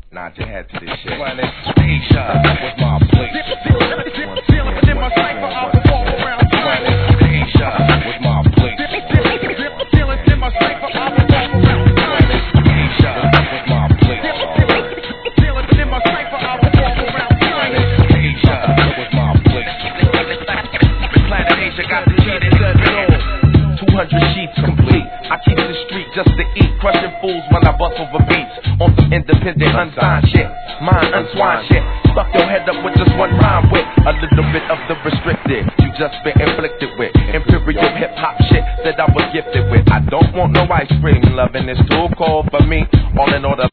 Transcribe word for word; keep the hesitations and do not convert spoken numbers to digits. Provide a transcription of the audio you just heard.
Nah, I just had to this shit. Planet Asia was my place. Feeling in my cipher, I was walk around. Planet Asia was my place. Feeling in my cipher, I was walk around. Planet Asia was my place. Feeling in my cipher, I was walk around. Planet Asia was my place. Planet Asia got the key to good soul. two hundred sheets complete. I keep the street just to eat, crushing fools when I bust over beats. On some independent, unsigned shit, mind unswine shit. Fuck your head up with just one rhyme with a little bit of the restricted. You just been inflicted with imperial hip hop shit that I was gifted with. I don't want no ice cream, loving is too cold for me. All in order.